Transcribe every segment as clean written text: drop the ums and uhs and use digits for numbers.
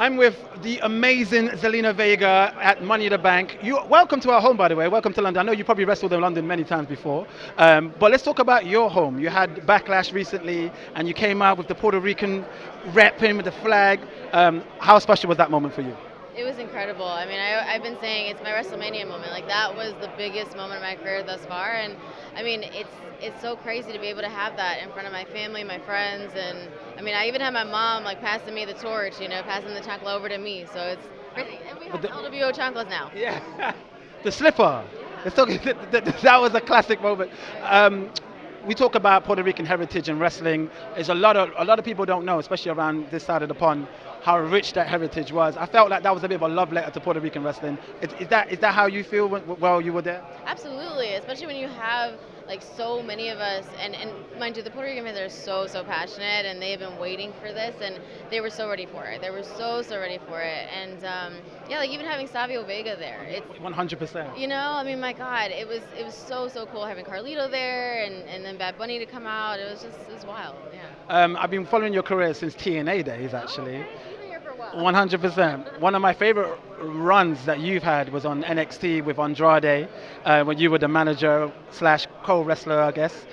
I'm with the amazing Zelina Vega at Money in the Bank. Welcome to our home, by the way. Welcome to London. I know you probably wrestled in London many times before, but let's talk about your home. You had Backlash recently, and you came out with the Puerto Rican rep in with the flag. How special was that moment for you? It was incredible. I mean, I've been saying it's my WrestleMania moment. Like that was the biggest moment of my career thus far, and I mean, it's so crazy to be able to have that in front of my family, my friends, and I mean, I even had my mom like passing me the torch, passing the chocolate over to me. So it's crazy, and we But have LWO chocolates now. yeah, the slipper. Yeah. Let's talk, that was a classic moment. Um, we talk about Puerto Rican heritage and wrestling. There's a lot of people don't know, especially around this side of the pond, how rich that heritage was. I felt like that was a bit of a love letter to Puerto Rican wrestling. Is that how you feel while you were there? Absolutely, especially when you have like so many of us, and mind you, the Puerto Rican fans are so passionate, and they have been waiting for this, and they were so ready for it. They were so ready for it, and yeah, like even having Savio Vega there, it's 100%. I mean, my God, it was so cool having Carlito there, and then Bad Bunny to come out. It was wild, yeah. I've been following your career since TNA days, actually. Okay, you've been here for a while. 100%. One of my favorite runs that you've had was on NXT with Andrade, when you were the manager slash co-wrestler, I guess.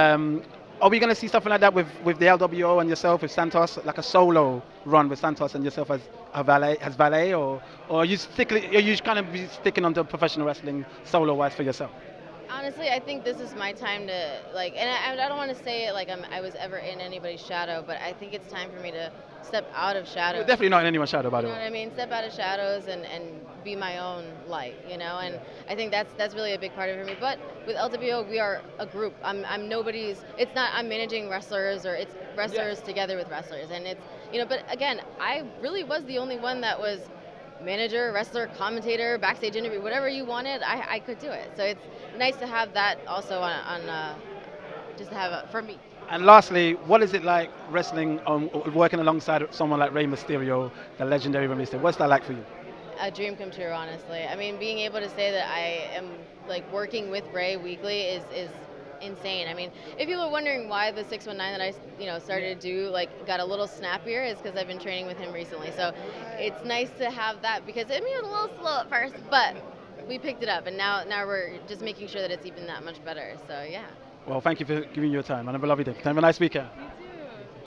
Are we going to see something like that with the LWO and yourself, with Santos, like a solo run with Santos and yourself as valet, or are you kind of be sticking on to professional wrestling solo-wise for yourself? Honestly, I think this is my time to like, and I don't want to say it like I was ever in anybody's shadow, but I think it's time for me to step out of You're shadows. definitely not in anyone's shadow, by You the know way. what I mean? Step out of shadows and be my own light, and I think that's really a big part of it for me. But with LWO, we are a group. I'm nobody's. It's not I'm managing wrestlers, or it's wrestlers together with wrestlers, and it's But again, I really was the only one that was manager, wrestler, commentator, backstage interview, whatever you wanted, I could do it. So it's nice to have that also on just to have it for me. And lastly, what is it like wrestling, working alongside someone like Rey Mysterio, the legendary Rey Mysterio? What's that like for you? A dream come true, honestly. I mean, being able to say that I am like working with Ray weekly is insane. I mean, if you were wondering why the 619 that I started to do like got a little snappier, is because I've been training with him recently. So it's nice to have that, because it was a little slow at first, but we picked it up, and now we're just making sure that it's even that much better. So yeah. Well, thank you for giving your time, and have a lovely day. Have a nice weekend.